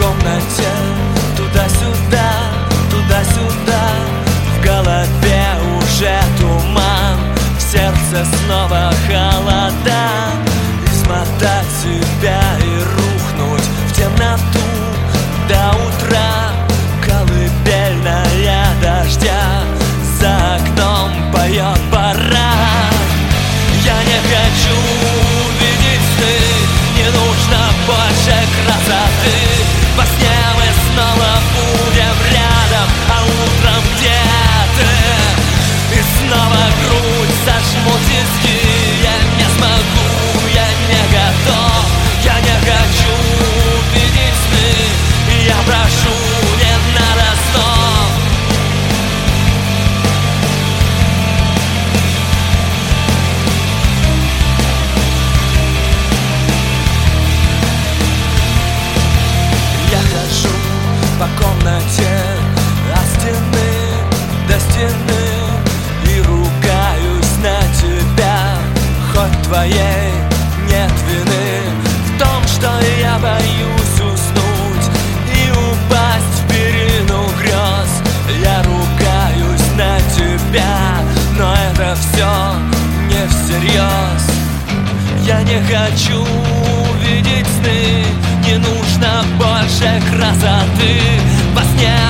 комнате, туда-сюда, туда-сюда. В голове уже туман, в сердце снова холода. Измотать себя и рухнуть в темноту до утра. Колыбельная дождя за окном поет баран. Я не хочу видеть сны, не нужно больше красоты. Во сне мы снова будем рядом, а утром где ты? И снова грудь сожму тиски. Я не смогу, я не готов. Я не хочу видеть сны, я прошу, не надо снов. Я хожу по комнате от стены до стены и ругаюсь на тебя, хоть твоей нет вины в том, что я боюсь уснуть и упасть в перину грез. Я ругаюсь на тебя, но это все не всерьез. Я не хочу видеть сны, не нужно больше красоты. Во сне